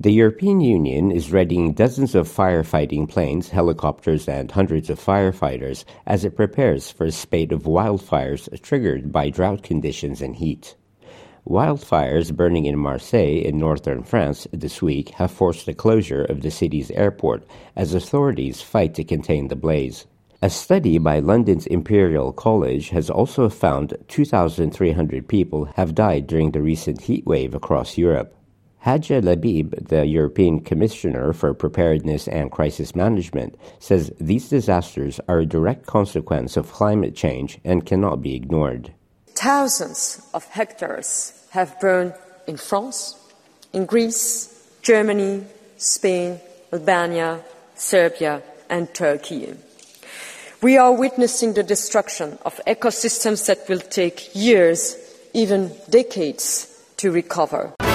The European Union is readying dozens of firefighting planes, helicopters, and hundreds of firefighters as it prepares for a spate of wildfires triggered by drought conditions and heat. Wildfires burning in Marseille in northern France this week have forced the closure of the city's airport as authorities fight to contain the blaze. A study by London's Imperial College has also found 2,300 people have died during the recent heat wave across Europe. Hadja Labib, the European Commissioner for Preparedness and Crisis Management, says these disasters are a direct consequence of climate change and cannot be ignored. Thousands of hectares have burned in France, in Greece, Germany, Spain, Albania, Serbia, and Turkey. We are witnessing the destruction of ecosystems that will take years, even decades, to recover.